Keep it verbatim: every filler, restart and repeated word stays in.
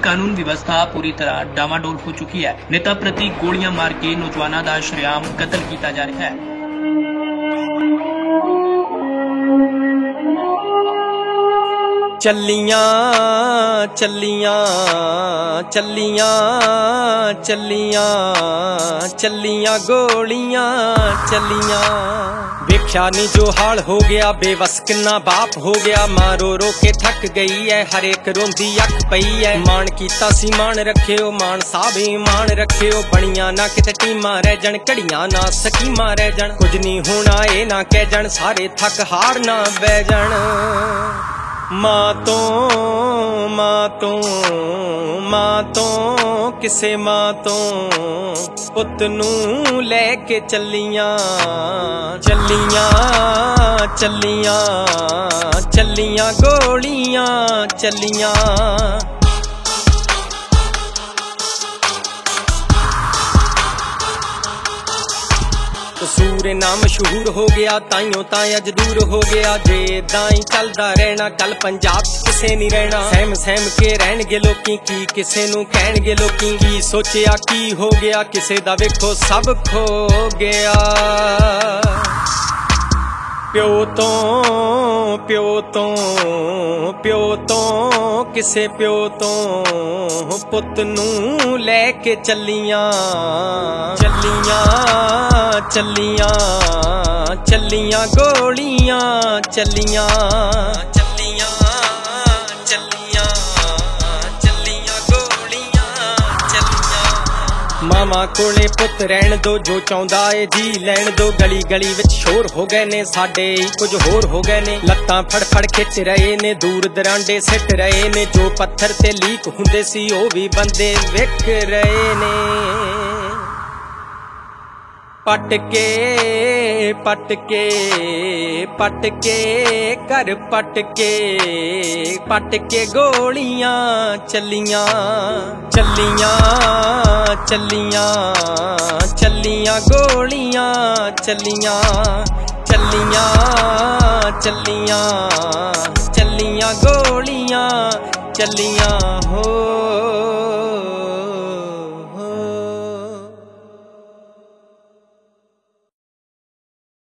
कानून व्यवस्था पूरी तरह डामाडोल हो चुकी है। नेता प्रति गोलियां मार के नौजवानों का शरेआम कतल किया जा रहा है। चलियां चलियां चलियां चलियां चलियां गोलियां चलियां। वेख्या नी जो हाल हो गया, बेबस किन्ना बाप हो गया। मां रो रो के थक गई है, हर एक रोंदी अख पई है। मान कीता सी मान रखियो, मान साहब ईमान रखियो। बनिया ना किते टीमां रह जन, घड़ियां ना स्कीमां रह जन। कुछ नहीं होना ए ना कह जन, सारे थक हार ना बह जन। मां तो मां तो मां तो किसे मां तो पुत नू लैके चलियां चलियां चलियां चलियां गोलियां चलियां। कसूर ना मशहूर हो गया, ताइयों ताई अज दूर हो गया। जे दाई चलदा रहना, कल पंजाब किसे नहीं रहना। सहम सहम के रहणगे लोकी, की किसे नू कहणगे लोकी। की सोचिया की हो गया, किसे दा वेखो सब खो गया। प्यो तो प्यो तो प्यो तो किसे प्यो तो पुत नू लैके चलियां चलियां चलियां चलियां गोलियां चलियां चलियां चलियां चलियां गोलियां चलियां। मामा कोले पुत रहन दो, जो चाहुंदा ए जी लैन दो। गली गली विच शोर हो गए ने, साडे कुछ होर हो गए ने। लत्तां फड़ फड़ खिच रहे ने, दूर दरांडे सिट रहे ने। जो पत्थर ते लीक हुंदे सी, ओ भी बंदे विक रहे ने। पटके पटके पटके कर पटके पटके गोलियां चलियां चलियां चलियां चलियां गोलियां चलियां चलियां चलियां चलियां गोलियां चलियां हो।